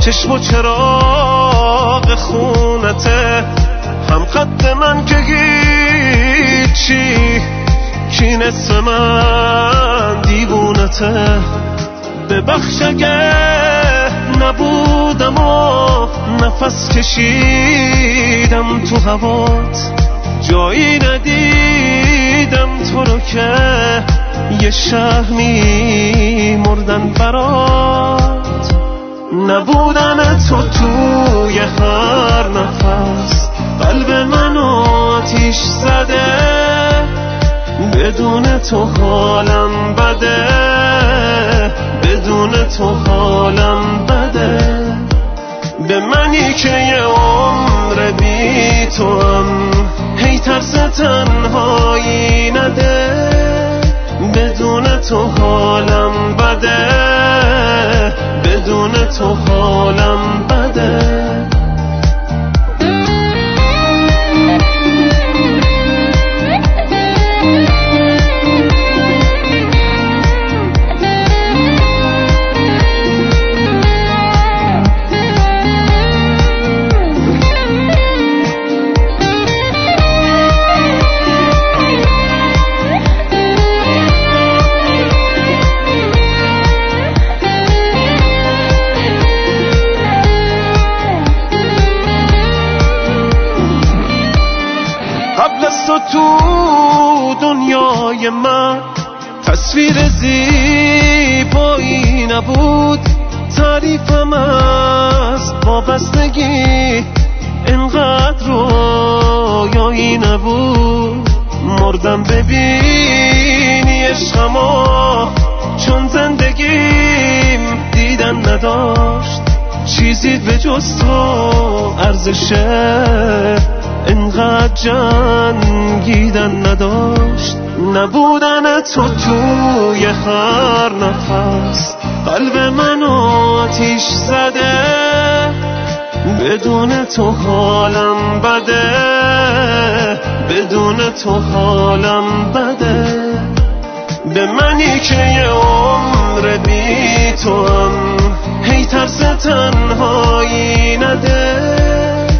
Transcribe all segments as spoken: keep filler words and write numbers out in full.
چشم و چراغ خونته، هم قد من که هیچی، کی نصف من دیوونته. ببخش اگه نبودم و نفس کشیدم تو هوات، جایی ندیدم تو رو که یه شهر می مردن برات. نبودن تو توی هر نفس قلب منو آتیش زده، بدون تو حالم بده، بدون تو حالم بده. به منی که یه عمر بی تو هم هی ترس تنهایی نده، بدون تو حالم بده، بدون تو حالم بده. قبل از تو تو دنیای من تصویر زیبایی نبود، تعریفم از وابستگی اینقدر رویایی نبود. مردم ببینی عشقمو، چون زندگیم دیدن نداشت، چیزی به جز تو ارزشه اینقدر جنگیدن نداشت. نبودن تو توی هر نفس قلب منو آتیش زده، بدون تو حالم بده، بدون تو حالم بده. به منی که یه عمر بی تو هم هی ترس تنهایی نده،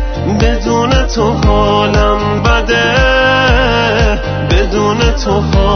بدون تو حالم بده، بدون تو حالم